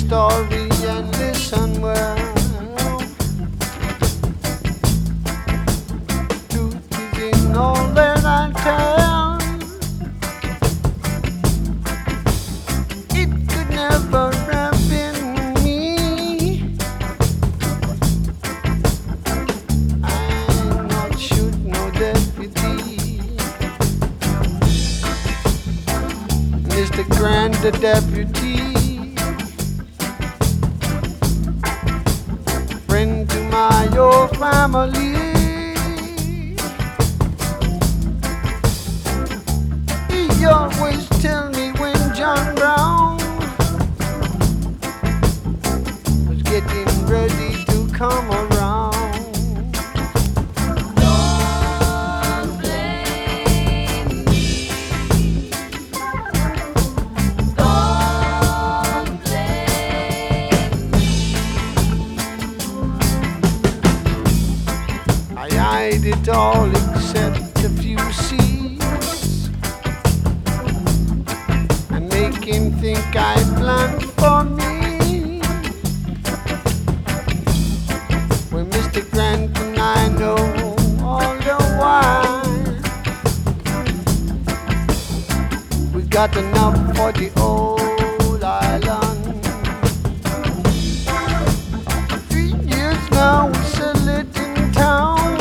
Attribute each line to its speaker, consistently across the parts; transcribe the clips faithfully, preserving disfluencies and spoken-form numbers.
Speaker 1: story and listen well. Truth is in all that I tell. It could never have been me. I'm not shoot no deputy. Mister Grant, the deputy. Friend to my your family. He always tell me when John Brown was getting ready to come around.
Speaker 2: Don't blame me. Don't blame me.
Speaker 1: I hide it all except a few seeds and make him think I planned for me. When Mister Grant and I know all the while we got enough for the old island. Three years now we sell it in town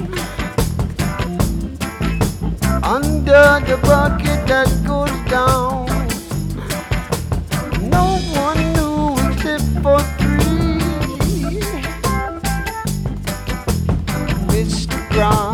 Speaker 1: under the bucket that goes down. No one knew except for three. Mister Brown.